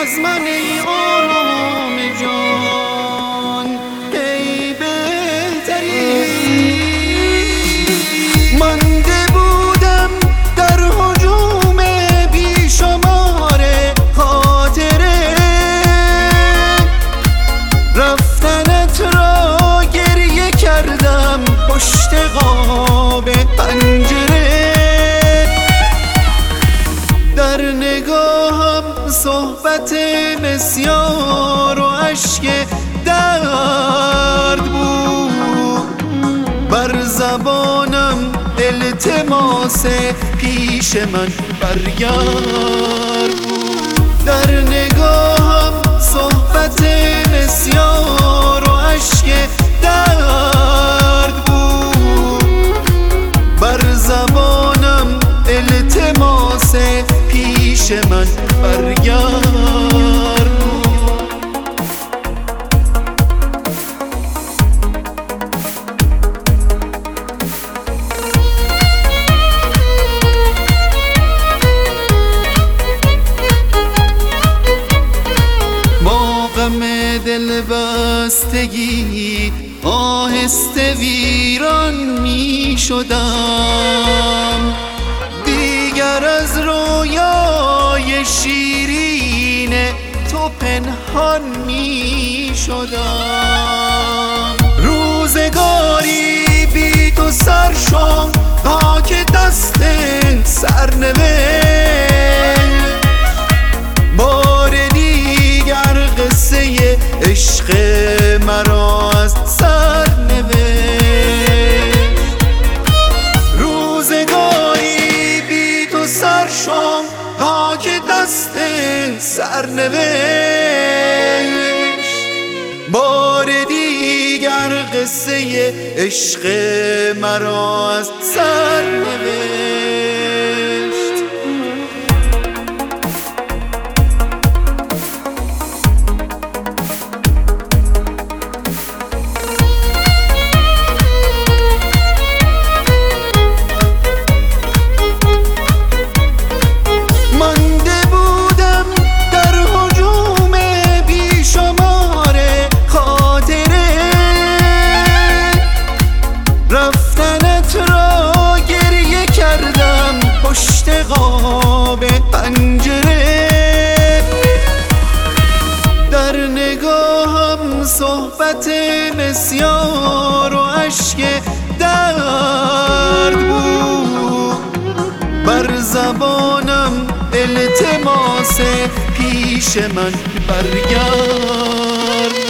از من ای آرام جان، ای بهتری. مانده بودم در هجوم بیشمار خاطره، رفتنت را گریه کردم پشت قاب پنجره. در نگاهم صحبت بسیار و اشک درد بود، بر زبانم التماس پیش من برگرد بود. در نگاهم صحبت بسیار و اشک درد بود، بر زبانم التماس پیش من برگرد بود. با غم دل بستگی آهسته ویران می شدم، دیگر از رویای شیرین تو پنهان می شدم. روزگاری بی تو سر شد تا که دست سرنوشت، بار دیگر قصه عشق مرا از سر نوشت. روزگاری بی تو سر شد تا که دست سرنوشت، بار دیگر قصه عشق مرا از سر نوشت. قاب پنجره. در نگاهم صحبت بسیار و اشک درد بود، بر زبانم التماس پیش من برگرد.